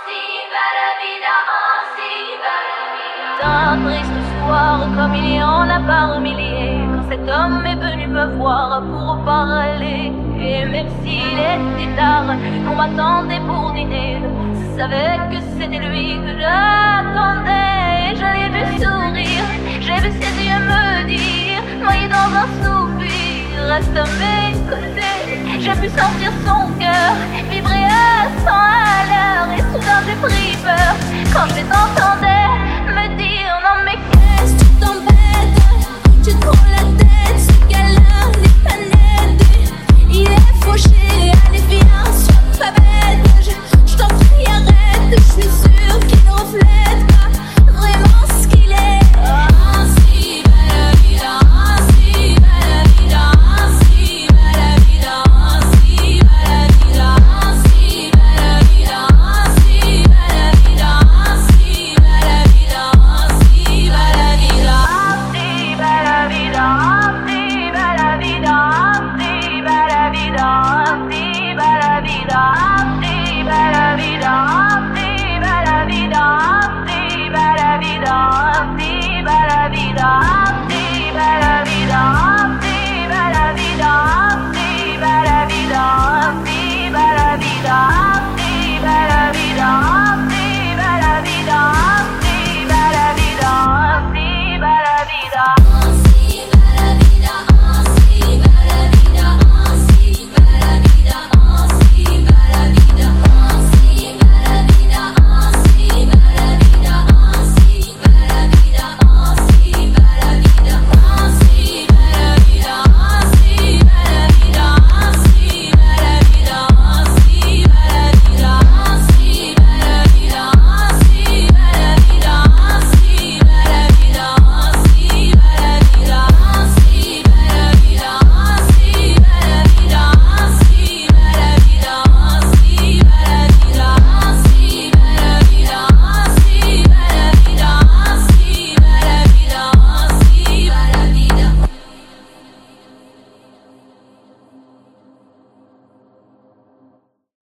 Un triste soir, comme il y en a par milliers, quand cet homme est venu me voir pour parler. Et même s'il était tard, qu'on m'attendait pour dîner, je savais que c'était lui que j'attendais. Je l'ai vu sourire, j'ai vu ses yeux me dire, noyé dans un soupir, reste à mes côtés. J'ai pu sentir son cœur vibrer